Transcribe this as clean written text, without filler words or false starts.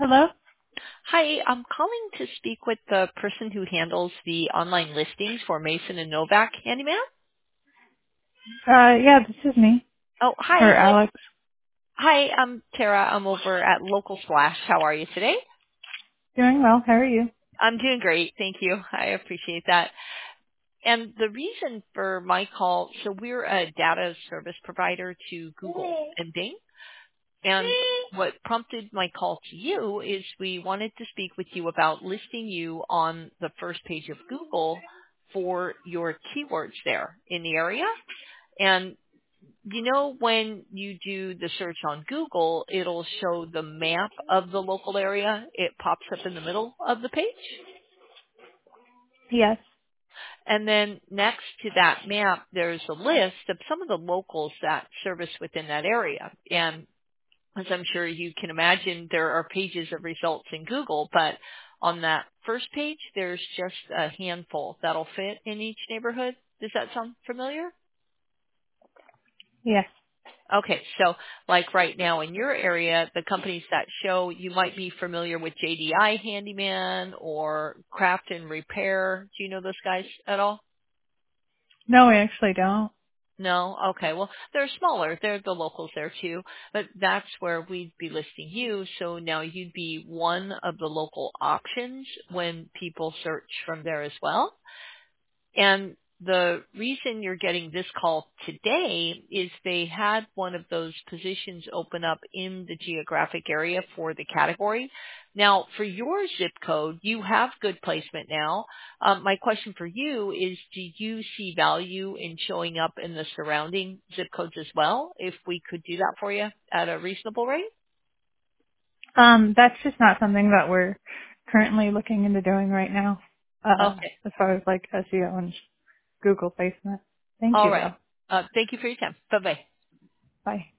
Hello? Hi, I'm calling to speak with the person who handles the online listings for Mason and Novak Handyman. Yeah, this is me. Oh, Or hi. Alex. Hi, I'm Tara. I'm over at Local Splash. How are you today? Doing well. How are you? I'm doing great. Thank you. I appreciate that. And the reason for my call, so we're a data service provider to Google and Bing. And what prompted my call to you is we wanted to speak with you about listing you on the first page of Google for your keywords there in the area. And when you do the search on Google, it'll show the map of the local area. It pops up in the middle of the page. Yes. And then next to that map, there's a list of some of the locals that service within that area. And as I'm sure you can imagine, there are pages of results in Google, but on that first page, there's just a handful that'll fit in each neighborhood. Does that sound familiar? Yes. Okay, so like right now in your area, the companies that show, you might be familiar with JDI Handyman or Craft and Repair. Do you know those guys at all? No, we actually don't. No? Okay. Well, they're smaller. They're the locals there too. But that's where we'd be listing you. So now you'd be one of the local options when people search from there as well. And the reason you're getting this call today is they had one of those positions open up in the geographic area for the category. Now, for your zip code, you have good placement now. My question for you is, do you see value in showing up in the surrounding zip codes as well, if we could do that for you at a reasonable rate? That's just not something that we're currently looking into doing right now. Okay. As far as like SEO and Google placement. Thank All you right. though. Thank you for your time. Bye-bye. Bye.